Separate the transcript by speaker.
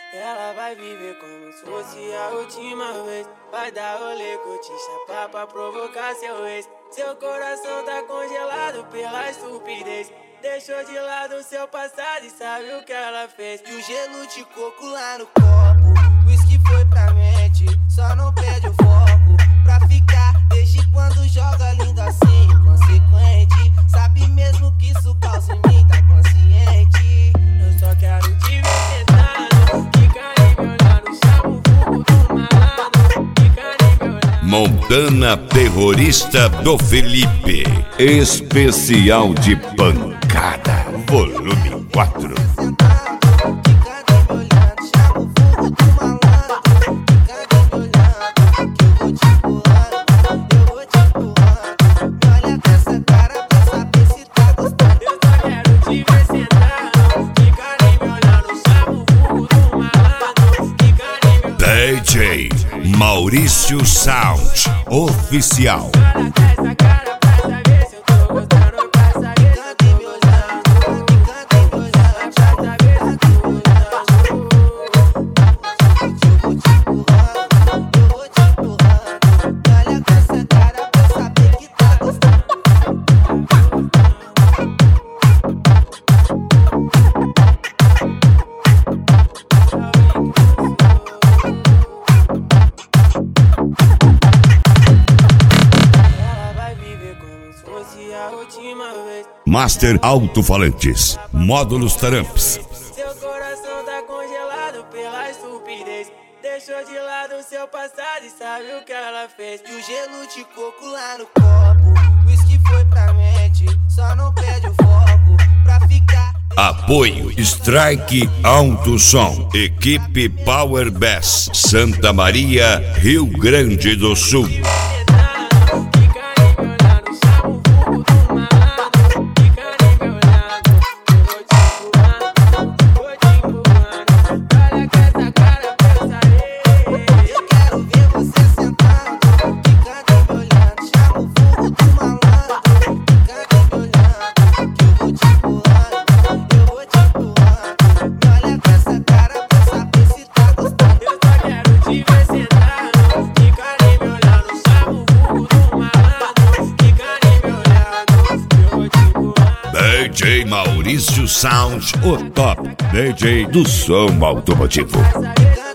Speaker 1: Ela vai viver como se fosse a última vez. Vai dar rolê, curtir, chapar pra provocar seu ex. Seu coração tá congelado pela estupidez. Deixou de lado seu passado e sabe o que ela fez.
Speaker 2: E o gelo de coco lá no copo, whisky foi pra mente, só não perde o foco. Pra ficar, desde quando joga lindo assim, inconsequente. Sabe mesmo que isso causa em mim, tá consciente.
Speaker 1: Eu só quero te ver sentado, fica aí me olhando, chama o fogo do malandro. Fica aí me olhando.
Speaker 3: Montana Terrorista do Felipe, especial de pancada, volume 4. DJ Maurício Sound Oficial. Master Alto-Falantes, módulos Taramps.
Speaker 1: Seu coração tá congelado pela estupidez. Deixou de lado seu passado e sabe o que ela fez.
Speaker 2: E o gelo de coco lá no copo, whisky foi pra mente, só não perde o foco. Pra ficar.
Speaker 3: Apoio Strike Alto Som, equipe Power Bass, Santa Maria, Rio Grande do Sul. DJ Maurício Sound, o top DJ do som automotivo.